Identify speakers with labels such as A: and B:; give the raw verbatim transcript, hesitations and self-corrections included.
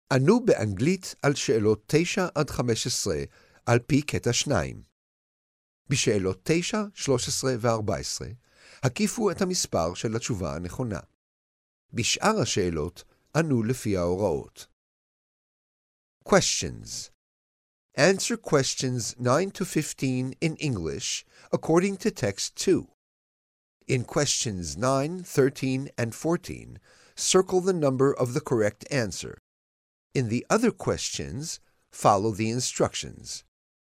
A: ענו באנגלית על שאלות תשע עד חמש עשרה על פי קטע שניים. בשאלות תשע, שלוש עשרה ו-ארבע עשרה הקיפו את המספר של התשובה הנכונה. בשאר השאלות ענו לפי ההוראות. Questions. Answer questions nine to fifteen in English according to text two. In questions nine, thirteen, and fourteen, circle the number of the correct answer. In the other questions, follow the instructions.